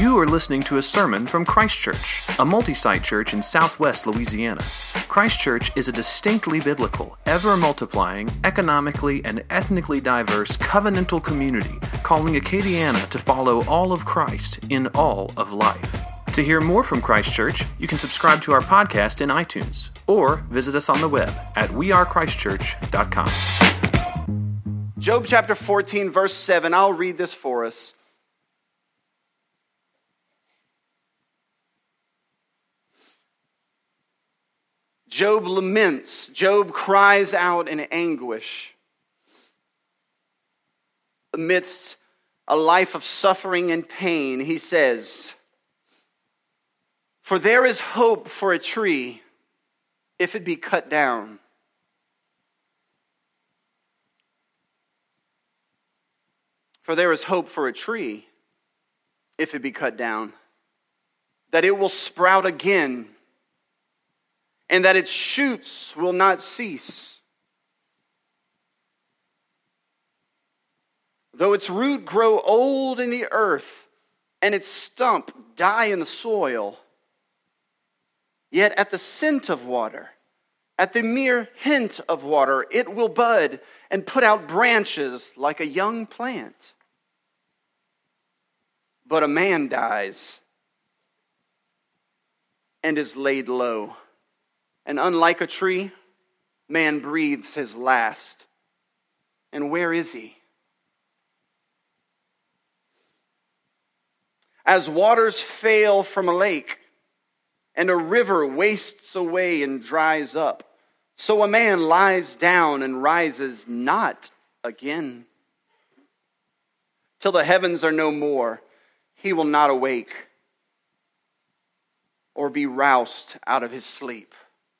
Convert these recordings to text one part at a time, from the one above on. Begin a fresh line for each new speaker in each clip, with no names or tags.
You are listening to a sermon from Christ Church, a multi-site church in southwest Louisiana. Christ Church is a distinctly biblical, ever-multiplying, economically and ethnically diverse covenantal community calling Acadiana to follow all of Christ in all of life. To hear more from Christ Church, you can subscribe to our podcast in iTunes or visit us on the web at wearechristchurch.com.
Job chapter 14, verse 7. I'll read this for us. Job laments. Job cries out in anguish. Amidst a life of suffering and pain, he says, "For there is hope for a tree if it be cut down. For there is hope for a tree if it be cut down, that it will sprout again, and that its shoots will not cease. Though its root grow old in the earth, and its stump die in the soil, yet at the scent of water, at the mere hint of water, it will bud and put out branches like a young plant. But a man dies and is laid low. And unlike a tree, man breathes his last. And where is he? As waters fail from a lake, and a river wastes away and dries up, so a man lies down and rises not again. Till the heavens are no more, he will not awake or be roused out of his sleep."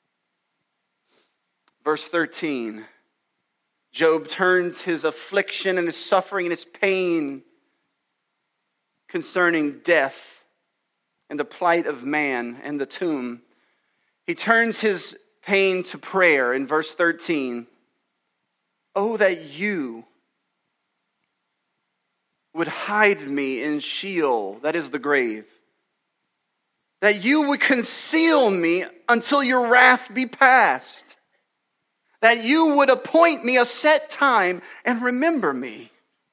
Verse 13, Job turns his affliction and his suffering and his pain concerning death and the plight of man and the tomb. He turns his pain to prayer in verse 13. "Oh, that you would hide me in Sheol," that is the grave. "That you would conceal me until your wrath be past. That you would appoint me a set time and remember me."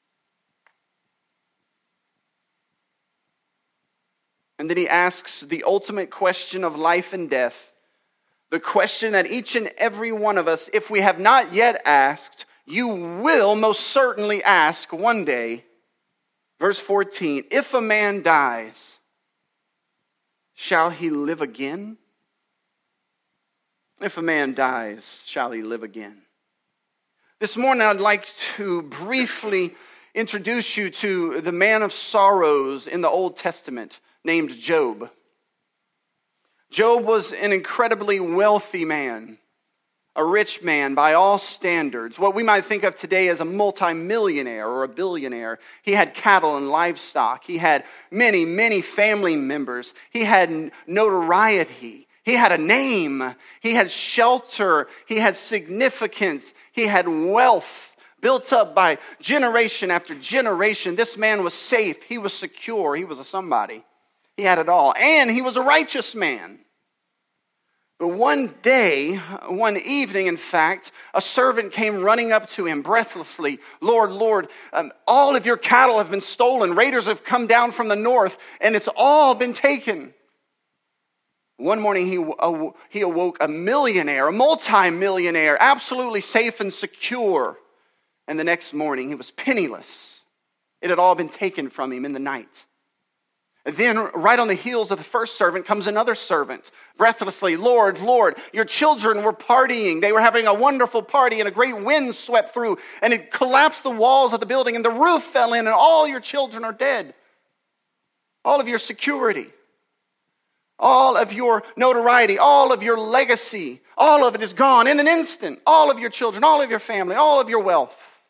And then he asks the ultimate question of life and death, the question that each and every one of us, if we have not yet asked, you will most certainly ask one day. Verse 14, "If a man dies, shall he live again? If a man dies, shall he live again?" This morning, I'd like to briefly introduce you to the man of sorrows in the Old Testament named Job. Job was an incredibly wealthy man, a rich man by all standards, what we might think of today as a multimillionaire or a billionaire. He had cattle and livestock. He had many, many family members. He had notoriety. He had a name. He had shelter. He had significance. He had wealth built up by generation after generation. This man was safe. He was secure. He was a somebody. He had it all. And he was a righteous man. But one day, one evening, in fact, a servant came running up to him breathlessly. "Lord, Lord, all of your cattle have been stolen. Raiders have come down from the north, and it's all been taken." One morning, he awoke a millionaire, a multi-millionaire, absolutely safe and secure. And the next morning, he was penniless. It had all been taken from him in the night. And then, right on the heels of the first servant, comes another servant, breathlessly, "Lord, Lord, your children were partying. They were having a wonderful party, and a great wind swept through, and it collapsed the walls of the building, and the roof fell in, and all your children are dead. All of your security, all of your notoriety, all of your legacy, all of it is gone in an instant. All of your children, all of your family, all of your wealth."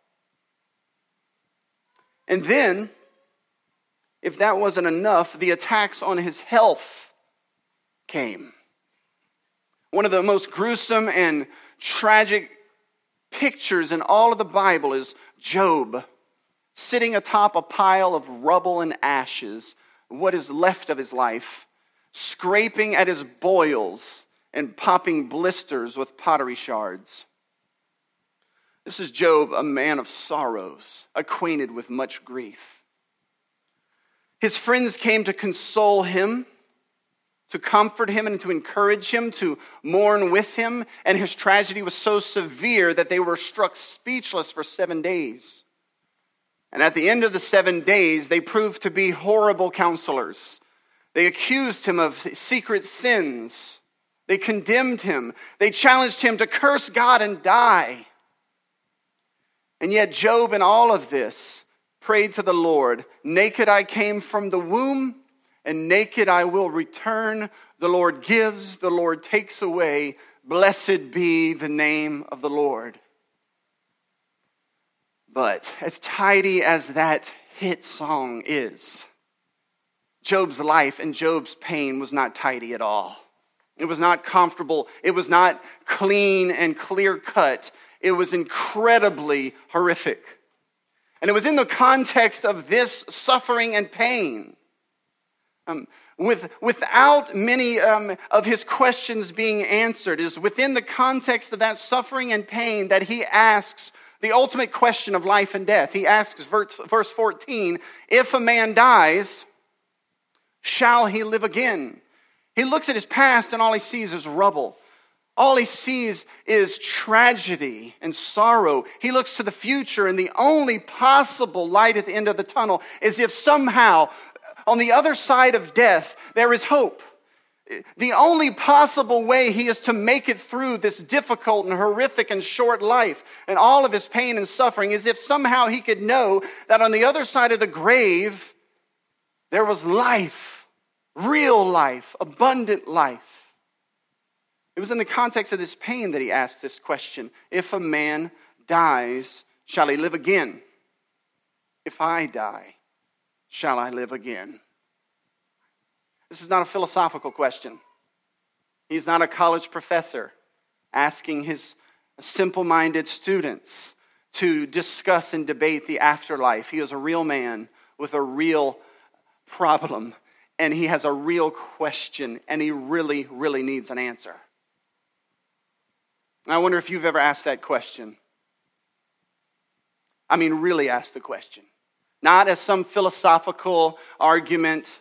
And then, if that wasn't enough, the attacks on his health came. One of the most gruesome and tragic pictures in all of the Bible is Job sitting atop a pile of rubble and ashes, what is left of his life, scraping at his boils and popping blisters with pottery shards. This is Job, a man of sorrows, acquainted with much grief. His friends came to console him, to comfort him and to encourage him, to mourn with him. And his tragedy was so severe that they were struck speechless for 7 days. And at the end of the 7 days, they proved to be horrible counselors. They accused him of secret sins. They condemned him. They challenged him to curse God and die. And yet Job, in all of this, prayed to the Lord, "Naked I came from the womb, and naked I will return. The Lord gives, the Lord takes away. Blessed be the name of the Lord." But as tidy as that hit song is, Job's life and Job's pain was not tidy at all. It was not comfortable. It was not clean and clear cut. It was incredibly horrific. And it was in the context of this suffering and pain, without many of his questions being answered, it is within the context of that suffering and pain that he asks the ultimate question of life and death. He asks, verse 14, "If a man dies, shall he live again?" He looks at his past and all he sees is rubble. All he sees is tragedy and sorrow. He looks to the future, and the only possible light at the end of the tunnel is if somehow on the other side of death there is hope. The only possible way he is to make it through this difficult and horrific and short life and all of his pain and suffering is if somehow he could know that on the other side of the grave there was life, real life, abundant life. It was in the context of this pain that he asked this question. If a man dies, shall he live again? If I die, shall I live again? This is not a philosophical question. He's not a college professor asking his simple-minded students to discuss and debate the afterlife. He is a real man with a real problem, and he has a real question, and he really, really needs an answer. And I wonder if you've ever asked that question. I mean, really asked the question. Not as some philosophical argument,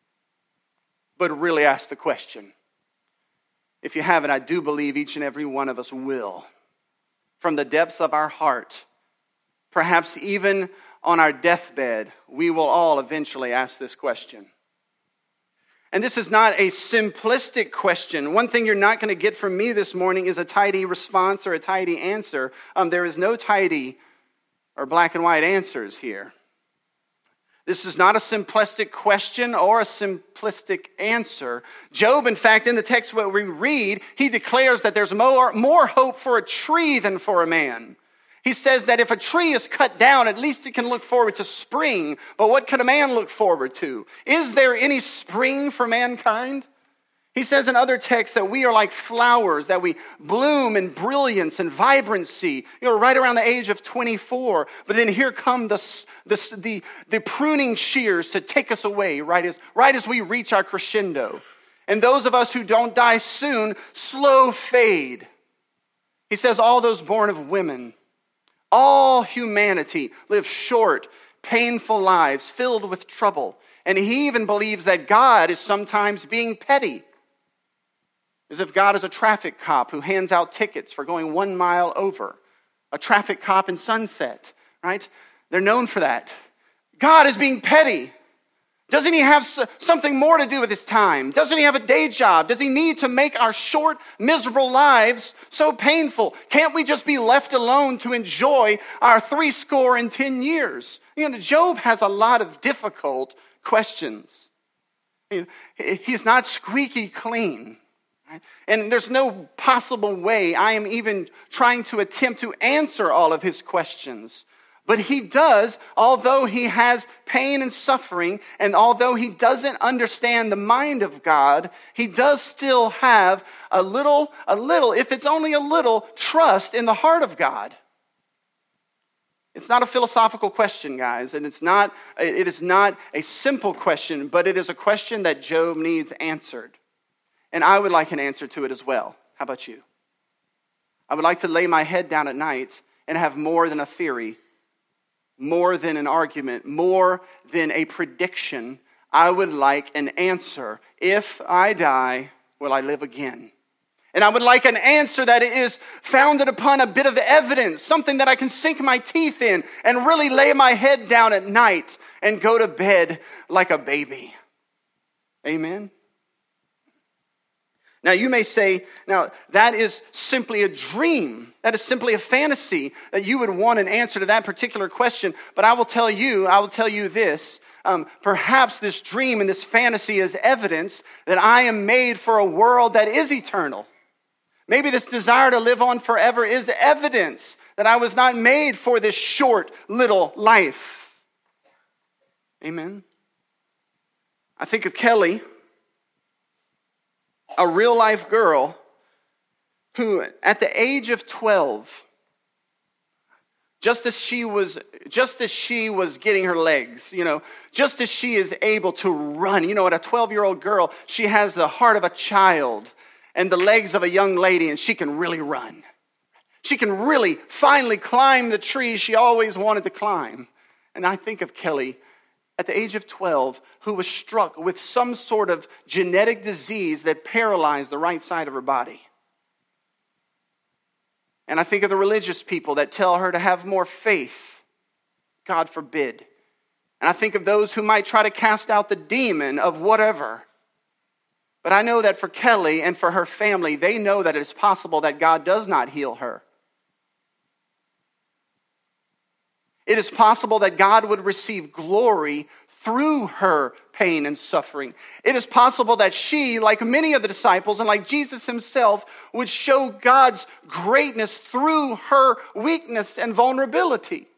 but really ask the question. If you haven't, I do believe each and every one of us will. From the depths of our heart, perhaps even on our deathbed, we will all eventually ask this question. And this is not a simplistic question. One thing you're not going to get from me this morning is a tidy response or a tidy answer. There is no tidy or black and white answers here. This is not a simplistic question or a simplistic answer. Job, in fact, in the text what we read, he declares that there's more hope for a tree than for a man. He says that if a tree is cut down, at least it can look forward to spring. But what can a man look forward to? Is there any spring for mankind? He says in other texts that we are like flowers, that we bloom in brilliance and vibrancy, right around the age of 24. But then here come the pruning shears to take us away right as we reach our crescendo. And those of us who don't die soon, slow fade. He says all those born of women, all humanity live short, painful lives filled with trouble. And he even believes that God is sometimes being petty. As if God is a traffic cop who hands out tickets for going 1 mile over. A traffic cop in Sunset, right? They're known for that. God is being petty. Doesn't he have something more to do with his time? Doesn't he have a day job? Does he need to make our short, miserable lives so painful? Can't we just be left alone to enjoy our 70 years? Job has a lot of difficult questions. He's not squeaky clean. And there's no possible way I am even trying to attempt to answer all of his questions. But he does, although he has pain and suffering, and although he doesn't understand the mind of God, he does still have a little, if it's only a little, trust in the heart of God. It's not a philosophical question, guys, and it is not a simple question, but it is a question that Job needs answered. And I would like an answer to it as well. How about you? I would like to lay my head down at night and have more than a theory, more than an argument, more than a prediction. I would like an answer. If I die, will I live again? And I would like an answer that is founded upon a bit of evidence, something that I can sink my teeth in and really lay my head down at night and go to bed like a baby. Amen? Now you may say, now that is simply a dream. That is simply a fantasy that you would want an answer to that particular question. But I will tell you this. Perhaps this dream and this fantasy is evidence that I am made for a world that is eternal. Maybe this desire to live on forever is evidence that I was not made for this short little life. Amen. I think of Kelly, a real life girl who at the age of 12, just as she was getting her legs, just as she is able to run, at a 12-year-old girl, she has the heart of a child and the legs of a young lady, and she can really run. She can really finally climb the tree she always wanted to climb. And I think of Kelly at the age of 12, who was struck with some sort of genetic disease that paralyzed the right side of her body. And I think of the religious people that tell her to have more faith. God forbid. And I think of those who might try to cast out the demon of whatever. But I know that for Kelly and for her family, they know that it is possible that God does not heal her. It is possible that God would receive glory through her pain and suffering. It is possible that she, like many of the disciples and like Jesus himself, would show God's greatness through her weakness and vulnerability.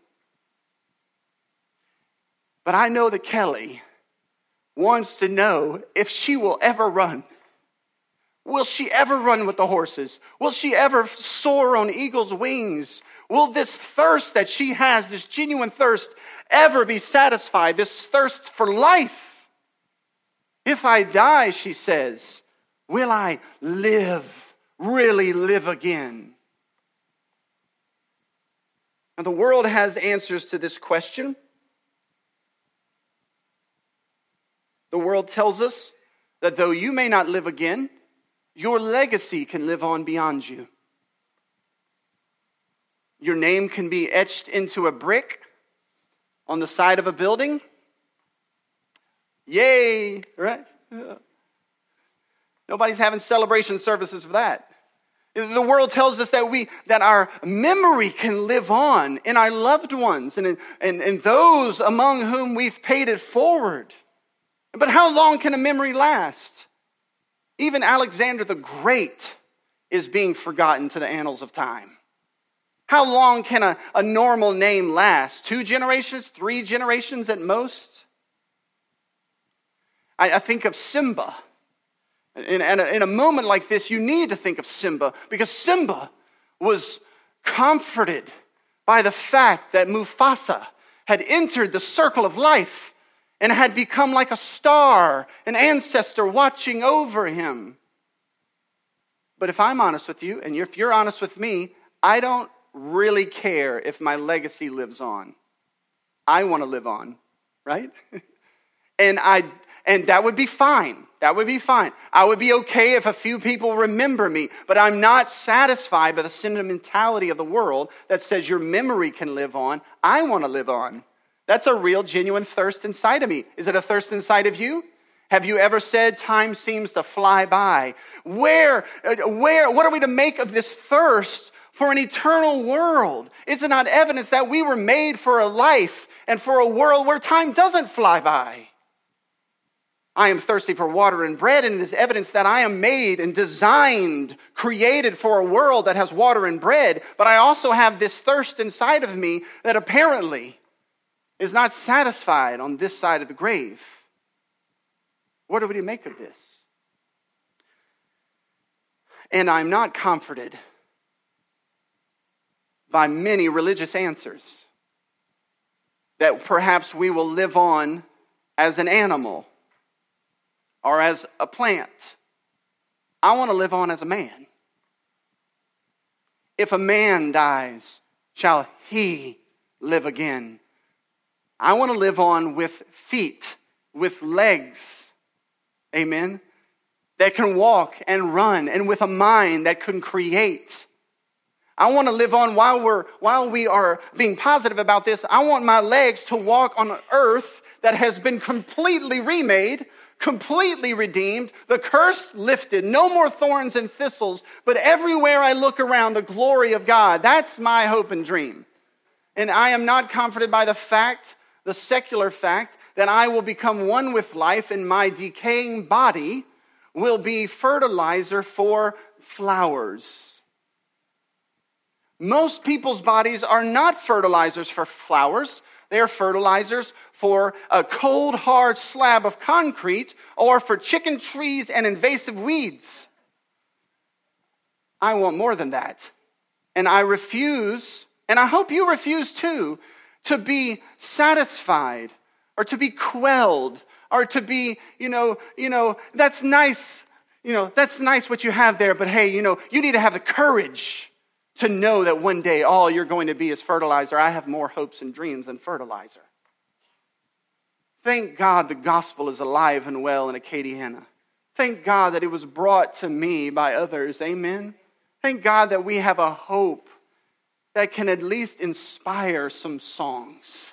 But I know that Kelly wants to know if she will ever run. Will she ever run with the horses? Will she ever soar on eagle's wings? Will this thirst that she has, this genuine thirst, ever be satisfied? This thirst for life. If I die, she says, will I live, really live again? Now, the world has answers to this question. The world tells us that though you may not live again, your legacy can live on beyond you. Your name can be etched into a brick on the side of a building. Yay, right? Nobody's having celebration services for that. The world tells us that our memory can live on in our loved ones and those among whom we've paid it forward. But how long can a memory last? Even Alexander the Great is being forgotten to the annals of time. How long can a normal name last? 2 generations? 3 generations at most? I think of Simba. In a moment like this, you need to think of Simba, because Simba was comforted by the fact that Mufasa had entered the circle of life and had become like a star, an ancestor watching over him. But if I'm honest with you, and if you're honest with me, I don't really care if my legacy lives on. I want to live on, right? And that would be fine. That would be fine. I would be okay if a few people remember me, but I'm not satisfied by the sentimentality of the world that says your memory can live on. I want to live on. That's a real, genuine thirst inside of me. Is it a thirst inside of you? Have you ever said time seems to fly by? What are we to make of this thirst for an eternal world? Is it not evidence that we were made for a life and for a world where time doesn't fly by? I am thirsty for water and bread, and it is evidence that I am made and designed, created for a world that has water and bread, but I also have this thirst inside of me that apparently is not satisfied on this side of the grave. What are we to make of this? And I'm not comforted by many religious answers. that perhaps we will live on as an animal or as a plant. I want to live on as a man. If a man dies, shall he live again? I want to live on with feet, with legs, amen, that can walk and run, and with a mind that can create. I want to live on while we are being positive about this. I want my legs to walk on an earth that has been completely remade, completely redeemed, the curse lifted, no more thorns and thistles, but everywhere I look around, the glory of God. That's my hope and dream. And I am not comforted by the secular fact, that I will become one with life and my decaying body will be fertilizer for flowers. Most people's bodies are not fertilizers for flowers. They are fertilizers for a cold, hard slab of concrete or for chicken trees and invasive weeds. I want more than that. And I refuse, and I hope you refuse too, to be satisfied or to be quelled or to be, that's nice, that's nice what you have there, but hey, you need to have the courage to know that one day all you're going to be is fertilizer. I have more hopes and dreams than fertilizer. Thank God the gospel is alive and well in Acadiana. Thank God that it was brought to me by others. Amen. Thank God that we have a hope that can at least inspire some songs.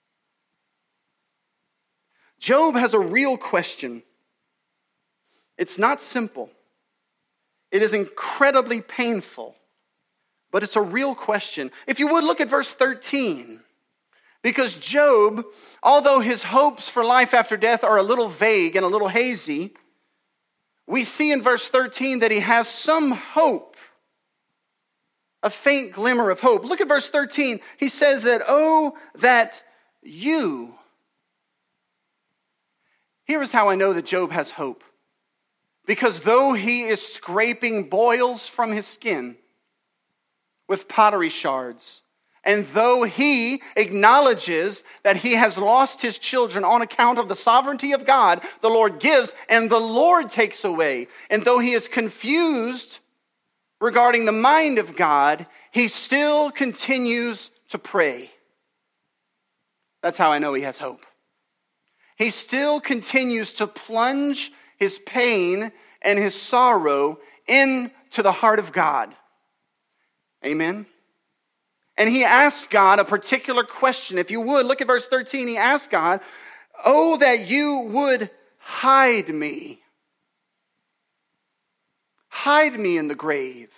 Job has a real question. It's not simple. It is incredibly painful. But it's a real question. If you would, look at verse 13. Because Job, although his hopes for life after death are a little vague and a little hazy, we see in verse 13 that he has some hope. A faint glimmer of hope. Look at verse 13. He says that, oh, that you. Here is how I know that Job has hope. Because though he is scraping boils from his skin with pottery shards, and though he acknowledges that he has lost his children on account of the sovereignty of God, the Lord gives and the Lord takes away. And though he is confused regarding the mind of God, he still continues to pray. That's how I know he has hope. He still continues to plunge his pain and his sorrow into the heart of God. Amen. And he asks God a particular question. If you would, look at verse 13. He asks God, oh, that you would hide me. Hide me in the grave.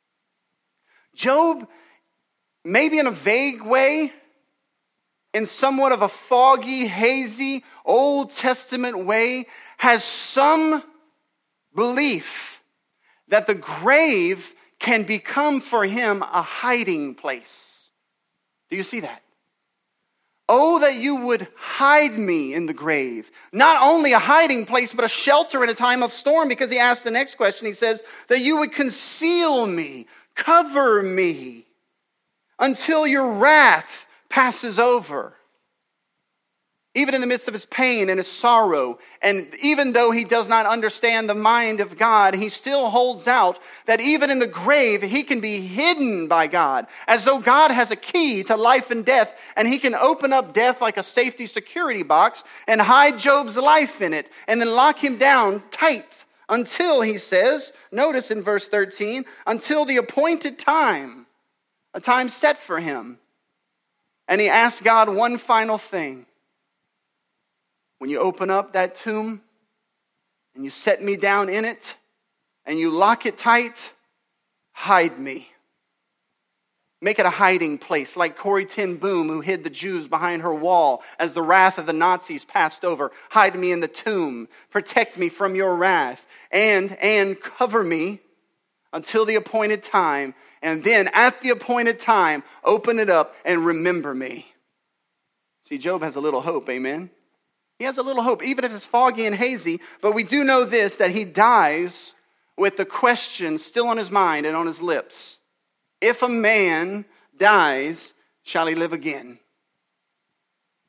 Job, maybe in a vague way, in somewhat of a foggy, hazy, Old Testament way, has some belief that the grave can become for him a hiding place. Do you see that? Oh, that you would hide me in the grave. Not only a hiding place, but a shelter in a time of storm, because he asked the next question. He says, that you would conceal me, cover me, until your wrath passes over. Even in the midst of his pain and his sorrow, and even though he does not understand the mind of God, he still holds out that even in the grave, he can be hidden by God, as though God has a key to life and death, and he can open up death like a safety security box and hide Job's life in it, and then lock him down tight until, he says, notice in verse 13, until the appointed time, a time set for him. And he asks God one final thing. When you open up that tomb and you set me down in it and you lock it tight, hide me. Make it a hiding place, like Corrie ten Boom, who hid the Jews behind her wall as the wrath of the Nazis passed over. Hide me in the tomb. Protect me from your wrath. And cover me until the appointed time. And then at the appointed time, open it up and remember me. See, Job has a little hope, amen? He has a little hope, even if it's foggy and hazy. But we do know this, that he dies with the question still on his mind and on his lips. If a man dies, shall he live again?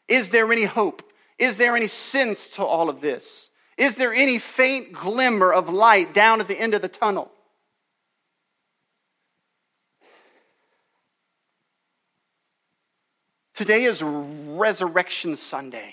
Is there any hope? Is there any sense to all of this? Is there any faint glimmer of light down at the end of the tunnel? Today is Resurrection Sunday.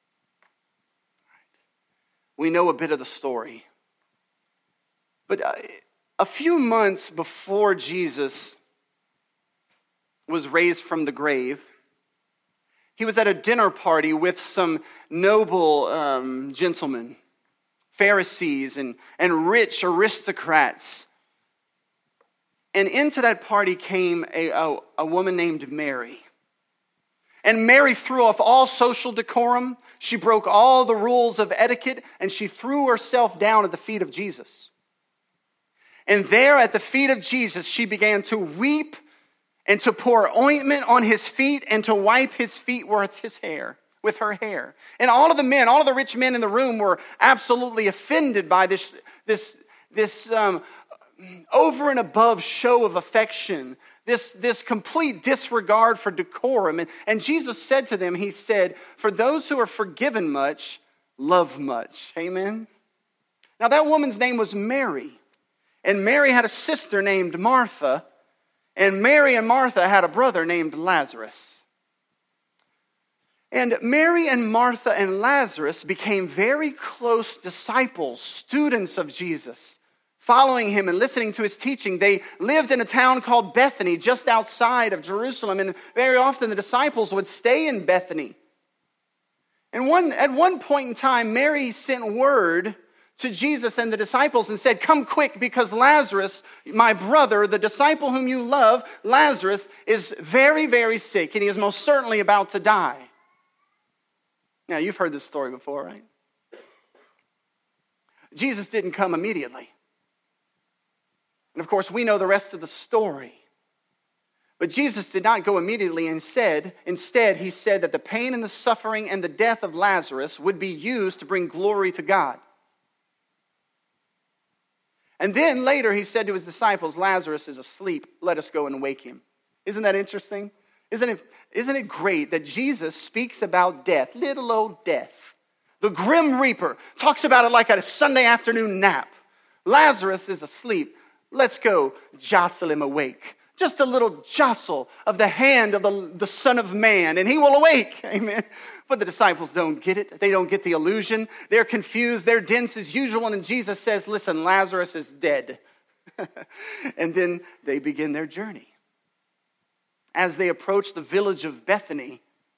We know a bit of the story. But a few months before Jesus was raised from the grave, he was at a dinner party with some noble gentlemen, Pharisees and rich aristocrats. And into that party came a woman named Mary. And Mary threw off all social decorum. She broke all the rules of etiquette, and she threw herself down at the feet of Jesus. And there at the feet of Jesus, she began to weep and to pour ointment on his feet and to wipe his feet with her hair. And all of the rich men in the room were absolutely offended by this over and above show of affection, this complete disregard for decorum. And Jesus said to them, he said, for those who are forgiven much, love much. Amen? Now that woman's name was Mary. And Mary had a sister named Martha. And Mary and Martha had a brother named Lazarus. And Mary and Martha and Lazarus became very close disciples, students of Jesus, following him and listening to his teaching. They lived in a town called Bethany, just outside of Jerusalem, and very often the disciples would stay in Bethany. And at one point in time, Mary sent word to Jesus and the disciples and said, come quick, because Lazarus, my brother, the disciple whom you love, Lazarus, is very, very sick, and he is most certainly about to die. Now, you've heard this story before, right? Jesus didn't come immediately. And of course, we know the rest of the story. But Jesus did not go immediately. Instead, he said that the pain and the suffering and the death of Lazarus would be used to bring glory to God. And then later he said to his disciples, Lazarus is asleep. Let us go and wake him. Isn't that interesting? Isn't it great that Jesus speaks about death, little old death? The grim reaper talks about it like a Sunday afternoon nap. Lazarus is asleep. Let's go jostle him awake. Just a little jostle of the hand of the Son of Man, and he will awake. Amen. But the disciples don't get it. They don't get the illusion. They're confused. They're dense as usual. And Jesus says, listen, Lazarus is dead. And then they begin their journey. As they approach the village of Bethany,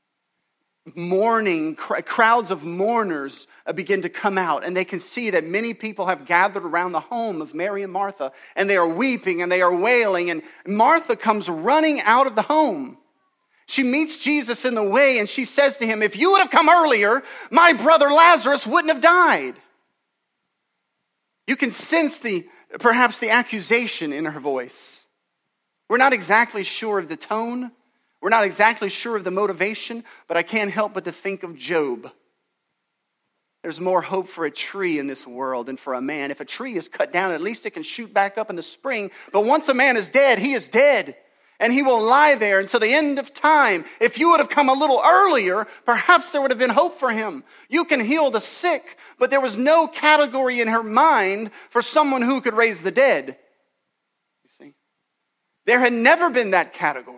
crowds of mourners begin to come out, and they can see that many people have gathered around the home of Mary and Martha, and they are weeping and they are wailing, and Martha comes running out of the home. She meets Jesus in the way, and she says to him, if you would have come earlier, my brother Lazarus wouldn't have died. You can sense perhaps the accusation in her voice. We're not exactly sure of the tone. We're not exactly sure of the motivation, but I can't help but to think of Job. There's more hope for a tree in this world than for a man. If a tree is cut down, at least it can shoot back up in the spring. But once a man is dead, he is dead. And he will lie there until the end of time. If you would have come a little earlier, perhaps there would have been hope for him. You can heal the sick, but there was no category in her mind for someone who could raise the dead. You see? There had never been that category.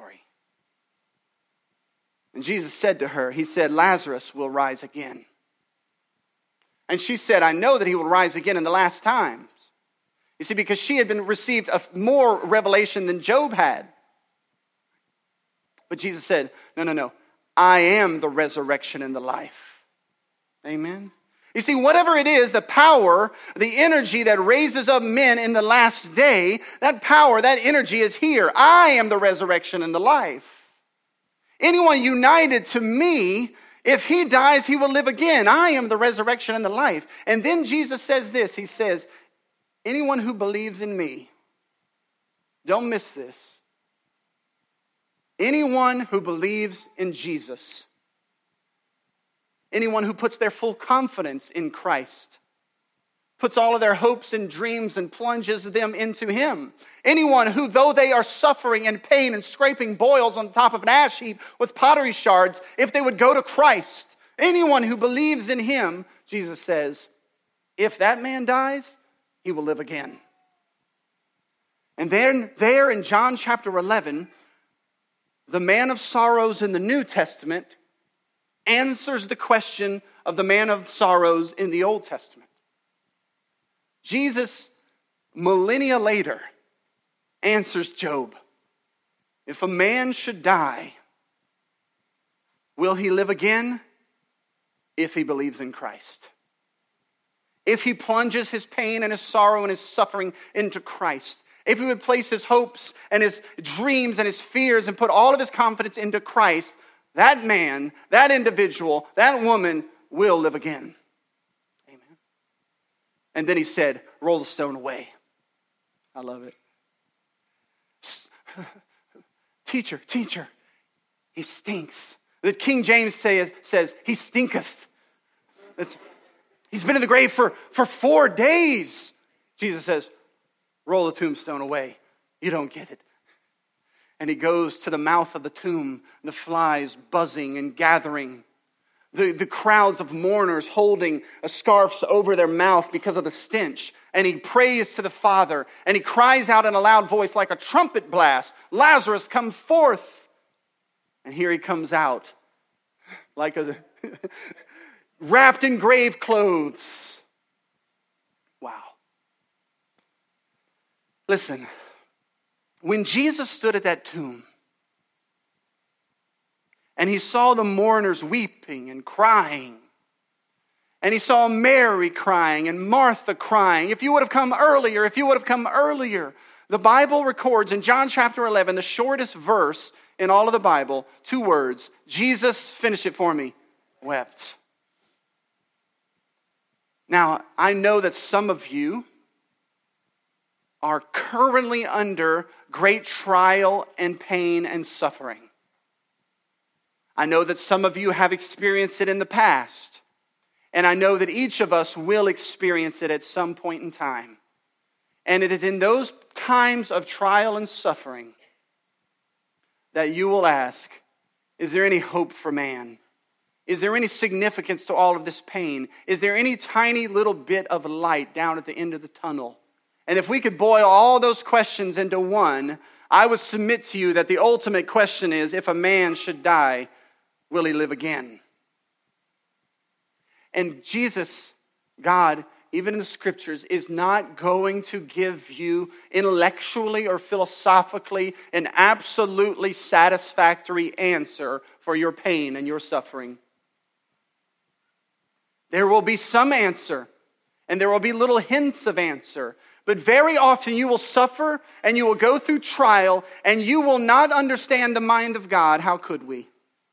And Jesus said to her, he said, Lazarus will rise again. And she said, I know that he will rise again in the last times. You see, because she had received more revelation than Job had. But Jesus said, no. I am the resurrection and the life. Amen. You see, whatever it is, the power, the energy that raises up men in the last day, that power, that energy is here. I am the resurrection and the life. Anyone united to me, if he dies, he will live again. I am the resurrection and the life. And then Jesus says this. He says, anyone who believes in me, don't miss this. Anyone who believes in Jesus, anyone who puts their full confidence in Christ, puts all of their hopes and dreams and plunges them into him. Anyone who, though they are suffering and pain and scraping boils on the top of an ash heap with pottery shards, if they would go to Christ, anyone who believes in him, Jesus says, if that man dies, he will live again. And then there in John chapter 11, the man of sorrows in the New Testament answers the question of the man of sorrows in the Old Testament. Jesus, millennia later, answers Job. If a man should die, will he live again? If he believes in Christ. If he plunges his pain and his sorrow and his suffering into Christ. If he would place his hopes and his dreams and his fears and put all of his confidence into Christ, that man, that individual, that woman will live again. Amen. And then he said, roll the stone away. I love it. Teacher, he stinks. The King James says, he stinketh. He's been in the grave for 4 days. Jesus says, roll the tombstone away. You don't get it. And he goes to the mouth of the tomb, the flies buzzing and gathering. The crowds of mourners holding scarves over their mouth because of the stench. And he prays to the Father. And he cries out in a loud voice like a trumpet blast, Lazarus, come forth. And here he comes out like a wrapped in grave clothes. Wow. Listen, when Jesus stood at that tomb and he saw the mourners weeping and crying, and he saw Mary crying and Martha crying, if you would have come earlier, the Bible records in John chapter 11, the shortest verse in all of the Bible, 2 words, Jesus, finish it for me, wept. Now, I know that some of you are currently under great trial and pain and suffering. I know that some of you have experienced it in the past. And I know that each of us will experience it at some point in time. And it is in those times of trial and suffering that you will ask, is there any hope for man? Is there any significance to all of this pain? Is there any tiny little bit of light down at the end of the tunnel? And if we could boil all those questions into one, I would submit to you that the ultimate question is, if a man should die, will he live again? And Jesus, God, even in the scriptures, is not going to give you intellectually or philosophically an absolutely satisfactory answer for your pain and your suffering. There will be some answer, and there will be little hints of answer. But very often you will suffer and you will go through trial and you will not understand the mind of God. How could we?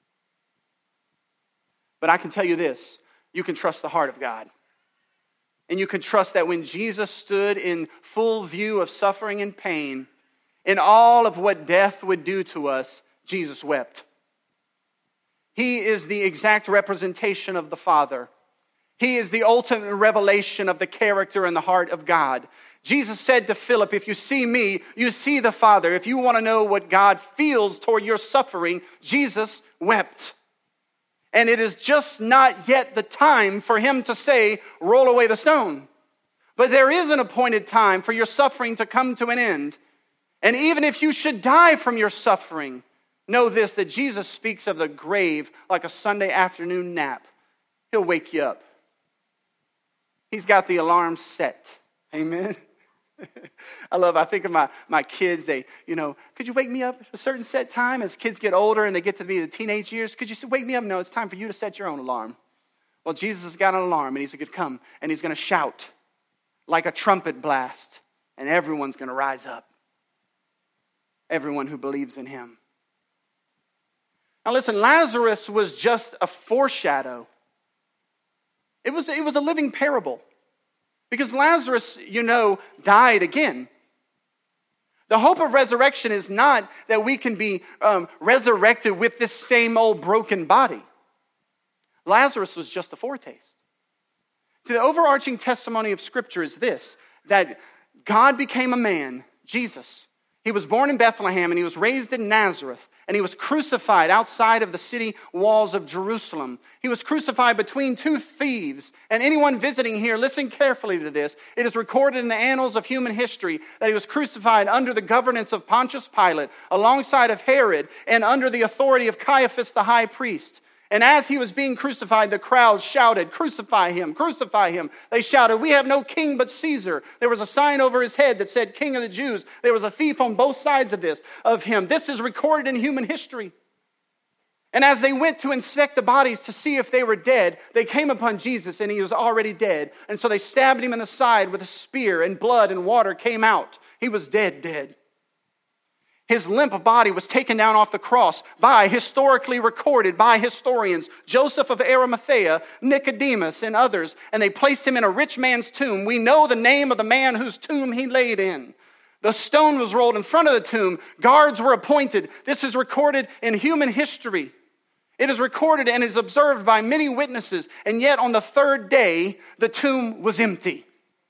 But I can tell you this, you can trust the heart of God. And you can trust that when Jesus stood in full view of suffering and pain, in all of what death would do to us, Jesus wept. He is the exact representation of the Father. He is the ultimate revelation of the character and the heart of God. Jesus said to Philip, if you see me, you see the Father. If you want to know what God feels toward your suffering, Jesus wept. And it is just not yet the time for him to say, roll away the stone. But there is an appointed time for your suffering to come to an end. And even if you should die from your suffering, know this, that Jesus speaks of the grave like a Sunday afternoon nap. He'll wake you up. He's got the alarm set. Amen. I think of my kids, could you wake me up at a certain set time? As kids get older and they get to be the teenage years, could you wake me up? No, it's time for you to set your own alarm. Well, Jesus has got an alarm and he's going to come and he's going to shout like a trumpet blast and everyone's going to rise up. Everyone who believes in him. Now listen, Lazarus was just a foreshadow. It was a living parable. Because Lazarus, died again. The hope of resurrection is not that we can be resurrected with this same old broken body. Lazarus was just a foretaste. See, the overarching testimony of Scripture is this, that God became a man, Jesus. He was born in Bethlehem and he was raised in Nazareth and he was crucified outside of the city walls of Jerusalem. He was crucified between two thieves. And anyone visiting here, listen carefully to this. It is recorded in the annals of human history that he was crucified under the governance of Pontius Pilate, alongside of Herod, and under the authority of Caiaphas the high priest. And as he was being crucified, the crowd shouted, "Crucify him, crucify him." They shouted, "We have no king but Caesar." There was a sign over his head that said, "King of the Jews." There was a thief on both sides of him. This is recorded in human history. And as they went to inspect the bodies to see if they were dead, they came upon Jesus and he was already dead. And so they stabbed him in the side with a spear, and blood and water came out. He was dead. His limp body was taken down off the cross historically recorded by historians, Joseph of Arimathea, Nicodemus, and others, and they placed him in a rich man's tomb. We know the name of the man whose tomb he laid in. The stone was rolled in front of the tomb. Guards were appointed. This is recorded in human history. It is recorded and is observed by many witnesses, and yet on the third day, the tomb was empty.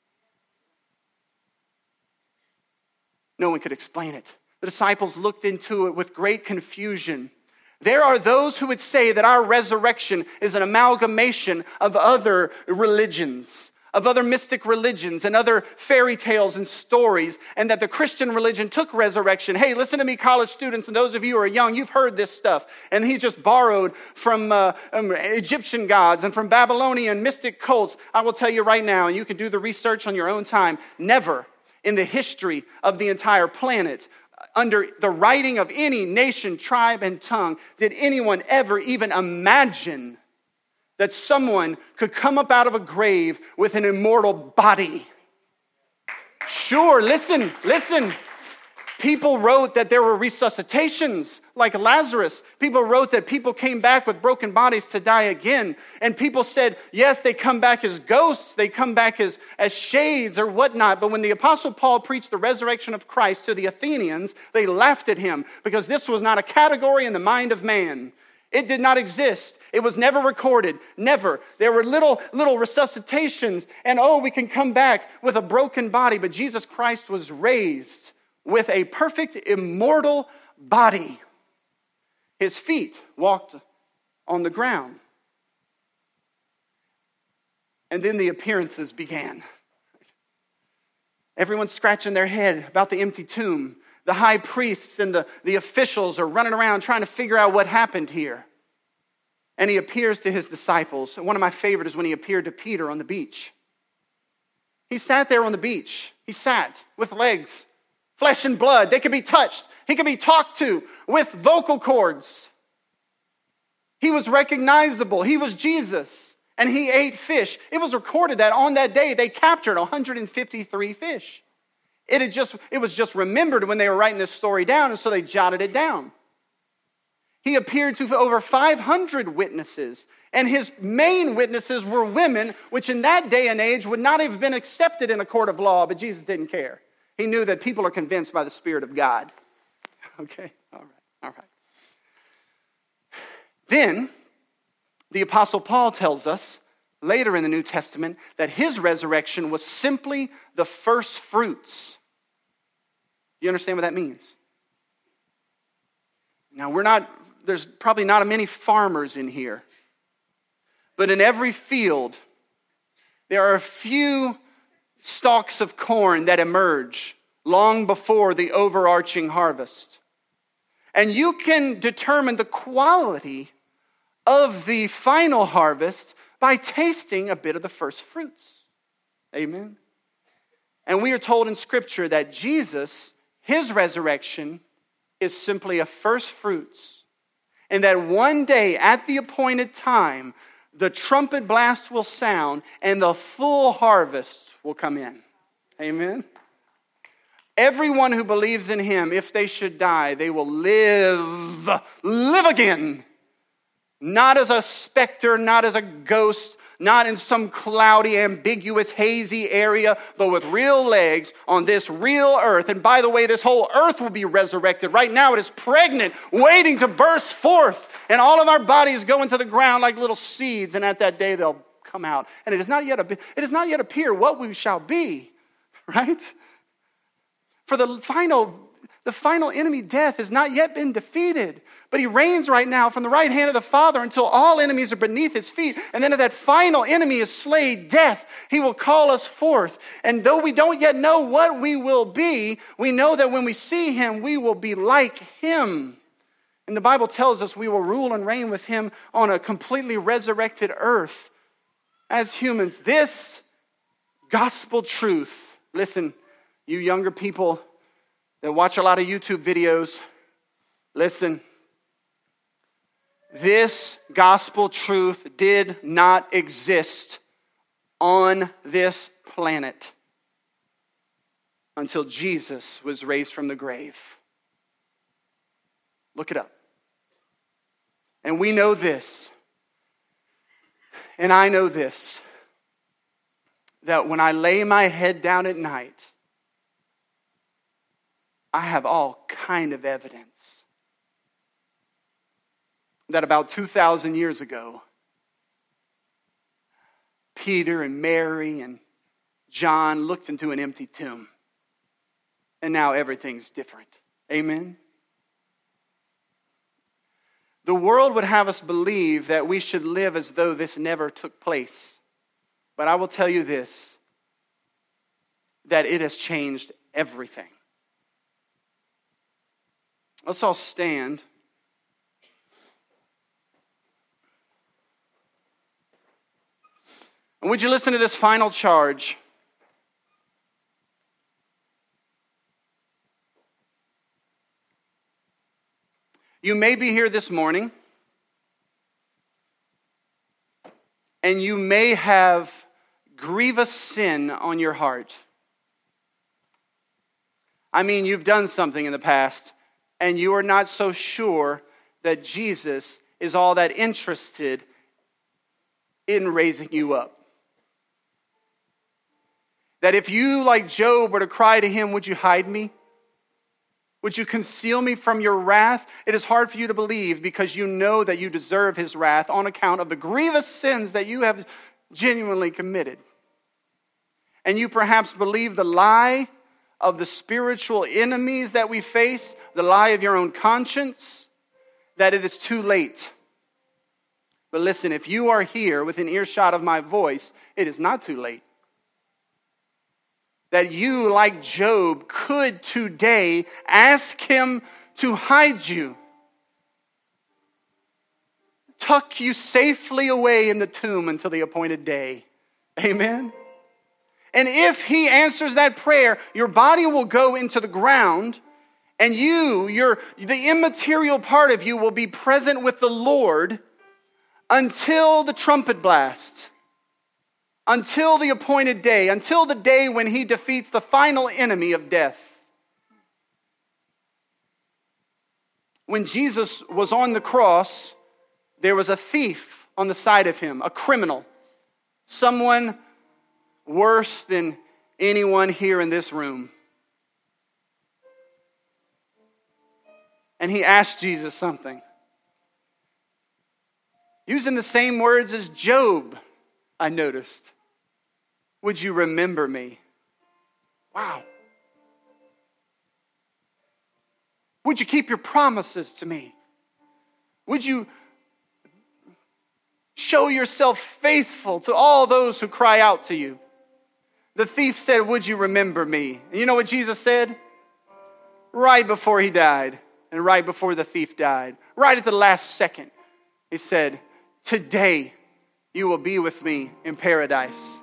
No one could explain it. The disciples looked into it with great confusion. There are those who would say that our resurrection is an amalgamation of other religions, of other mystic religions and other fairy tales and stories, and that the Christian religion took resurrection. Hey, listen to me, college students, and those of you who are young, you've heard this stuff. And he just borrowed from Egyptian gods and from Babylonian mystic cults. I will tell you right now, and you can do the research on your own time, never in the history of the entire planet, under the writing of any nation, tribe, and tongue, did anyone ever even imagine that someone could come up out of a grave with an immortal body. Sure, listen. People wrote that there were resuscitations, like Lazarus. People wrote that people came back with broken bodies to die again. And people said, yes, they come back as ghosts, they come back as shades or whatnot. But when the Apostle Paul preached the resurrection of Christ to the Athenians, they laughed at him because this was not a category in the mind of man. It did not exist. It was never recorded. Never. There were little resuscitations. And we can come back with a broken body. But Jesus Christ was raised with a perfect, immortal body. His feet walked on the ground. And then the appearances began. Everyone's scratching their head about the empty tomb. The high priests and the officials are running around trying to figure out what happened here. And he appears to his disciples. One of my favorites is when he appeared to Peter on the beach. He sat there on the beach. He sat with legs, flesh and blood. They could be touched. He could be talked to with vocal cords. He was recognizable. He was Jesus. And he ate fish. It was recorded that on that day they captured 153 fish. It was just remembered when they were writing this story down, and so they jotted it down. He appeared to over 500 witnesses, and his main witnesses were women, which in that day and age would not have been accepted in a court of law, but Jesus didn't care. He knew that people are convinced by the Spirit of God. Okay, all right. Then, the Apostle Paul tells us later in the New Testament that his resurrection was simply the first fruits. You understand what that means? Now, there's probably not many farmers in here, but in every field, there are a few stalks of corn that emerge long before the overarching harvest. And you can determine the quality of the final harvest by tasting a bit of the first fruits. Amen? And we are told in Scripture that Jesus, his resurrection, is simply a first fruits. And that one day at the appointed time, the trumpet blast will sound and the full harvest will come in. Amen? Everyone who believes in him, if they should die, they will live again. Not as a specter, not as a ghost, not in some cloudy, ambiguous, hazy area, but with real legs on this real earth. And by the way, this whole earth will be resurrected. Right now it is pregnant, waiting to burst forth. And all of our bodies go into the ground like little seeds. And at that day they'll come out, and it does not yet appear what we shall be, right? For the final enemy, death, has not yet been defeated, but he reigns right now from the right hand of the Father until all enemies are beneath his feet. And then if that final enemy is slain, death, he will call us forth. And though we don't yet know what we will be, we know that when we see him, we will be like him. And the Bible tells us we will rule and reign with him on a completely resurrected earth as humans. This gospel truth, listen, you younger people that watch a lot of YouTube videos, listen. This gospel truth did not exist on this planet until Jesus was raised from the grave. Look it up. And we know this, and I know this, that when I lay my head down at night, I have all kind of evidence that about 2,000 years ago, Peter and Mary and John looked into an empty tomb. And now everything's different. Amen? The world would have us believe that we should live as though this never took place. But I will tell you this, that it has changed everything. Let's all stand. And would you listen to this final charge? You may be here this morning, and you may have grievous sin on your heart. I mean, you've done something in the past, and you are not so sure that Jesus is all that interested in raising you up. That if you, like Job, were to cry to him, would you hide me? Would you conceal me from your wrath? It is hard for you to believe because you know that you deserve his wrath on account of the grievous sins that you have genuinely committed. And you perhaps believe the lie of the spiritual enemies that we face, the lie of your own conscience, that it is too late. But listen, if you are here within earshot of my voice, it is not too late. That you, like Job, could today ask him to hide you. Tuck you safely away in the tomb until the appointed day. Amen? And if he answers that prayer, your body will go into the ground, and the immaterial part of you will be present with the Lord until the trumpet blast. Until the appointed day, until the day when he defeats the final enemy of death. When Jesus was on the cross, there was a thief on the side of him, a criminal, someone worse than anyone here in this room. And he asked Jesus something. Using the same words as Job, I noticed. Would you remember me? Wow. Would you keep your promises to me? Would you show yourself faithful to all those who cry out to you? The thief said, would you remember me? And you know what Jesus said? Right before he died, and right before the thief died, right at the last second, he said, today you will be with me in paradise.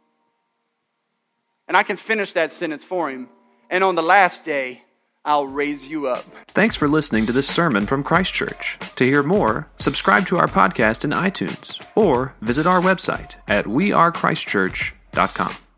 And I can finish that sentence for him. And on the last day, I'll raise you up.
Thanks for listening to this sermon from Christ Church. To hear more, subscribe to our podcast in iTunes or visit our website at wearechristchurch.com.